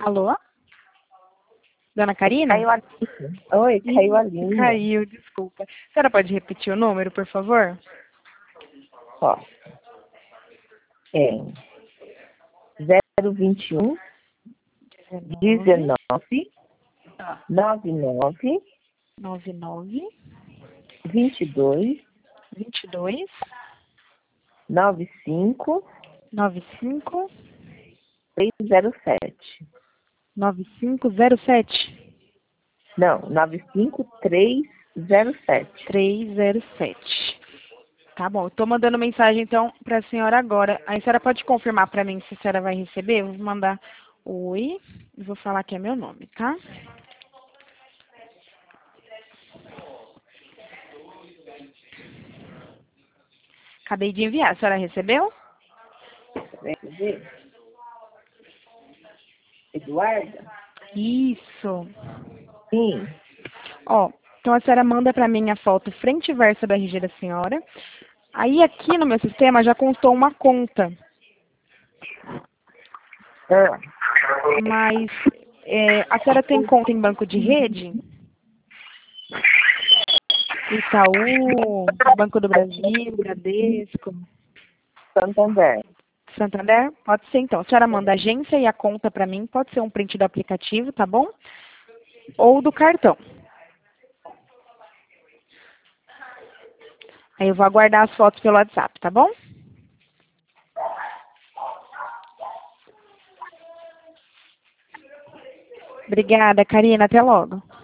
Alô? Dona Karina? Caiu a linha. Oi, caiu a linha. Caiu, desculpa. A senhora pode repetir o número, por favor? Ó. É 021 19 99 99 22 22 95 95 307. 9507 Não, 95307. 307. Tá bom, eu tô mandando mensagem então pra senhora agora. Aí a senhora pode confirmar pra mim se a senhora vai receber? Eu vou mandar oi e vou falar que é meu nome, tá? Acabei de enviar. A senhora recebeu? Vai ver? Eduarda? Isso. Sim. Ó, então a senhora manda pra mim a foto frente e verso do RG da senhora. Aí aqui no meu sistema já constou uma conta, Ah, mas a senhora tem conta em banco de rede? Itaú, Banco do Brasil, Bradesco, Santander. Santander? Pode ser então. A senhora manda a agência e a conta pra mim, pode ser um print do aplicativo, tá bom? Ou do cartão. Aí eu vou aguardar as fotos pelo WhatsApp, tá bom? Obrigada, Karina. Até logo.